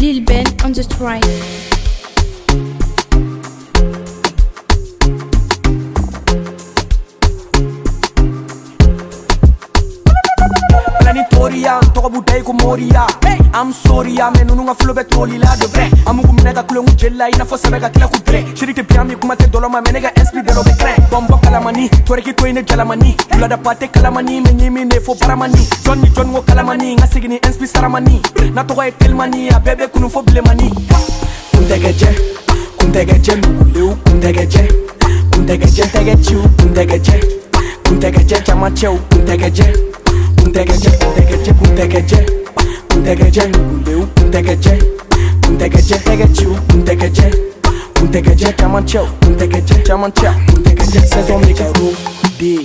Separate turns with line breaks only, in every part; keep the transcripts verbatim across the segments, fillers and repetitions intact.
Lil Ben on the strike.
Planetoria, toka budai ko moria. Hey, I'm sorry, ya me nunu nga flow betroli la de vrai. Amu kumnega kule ngujela ina fo sabeka kila kudre. Shirite piami kumate doloma menega inspire robe crain. Bombo kalamani, toreki to ine jalamani. Ula da pate kalamani, menyimi ne fo paramani. Johnny John wo kalamani, nga sigini inspire saramani. Na toka e telmani, a bebe kunu fo blemani. Kundegeje, kundegeje luleu, kundegeje, kundegeje tegechu, kundegeje, kundegeje chamacheu, kundegeje. Kundegeje, kundegeje, kundegeje, kundegeje luleu, kundegeje, kundegeje tegechu, kundegeje, kundegeje chamancheu, kundegeje chamancheu, kundegeje saison mikaro di,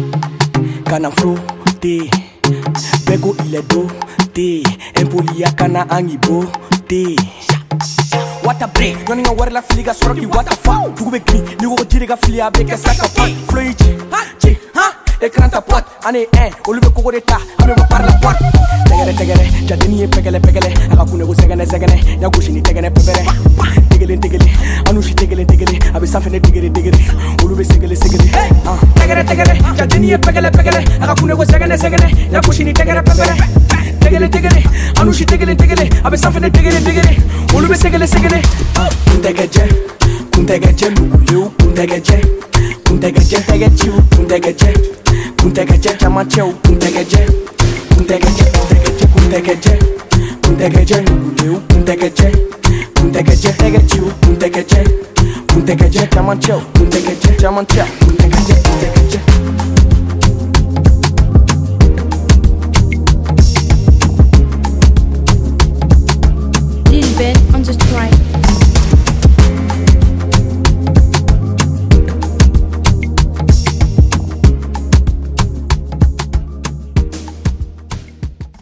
kana flow di, bego ile do di, empolia kana angibo di. What a break, running a war la filiga soroki what a fuck. Tu be green, ni wo jiriga filia beke saka pot, flow ichi, chi, ha. L'écran tapote, année un, au lieu de coco d'état, on me parle la boîte. Tegele, tegele, jadini pegele, pegele, akakune go segene, segene, yagushini tegene, pepere. Tegele, tegele, anushi tegele, tegele, abe safene tegele, tegele, ulube segele, segele. Tegele, tegele, jadini pegele, pegele, akakune go segene, segene, yagushini tegele, pepere. Tegele, tegele, anushi tegele, tegele, abe safene tegele, tegele, ulube segele, segele. Kundegeje, kundegeje, luleu, kundegeje, kundegeje, tegechu, kundegeje. Kundegeje chamacheu, kundegeje, kundegeje, kundegeje, kundegeje, kundegeje luleu, kundegeje, kundegeje tegechu, kundegeje, kundegeje chamacheu, kundegeje chamacheu, kundegeje, kundegeje.
Lil Ben on the strike.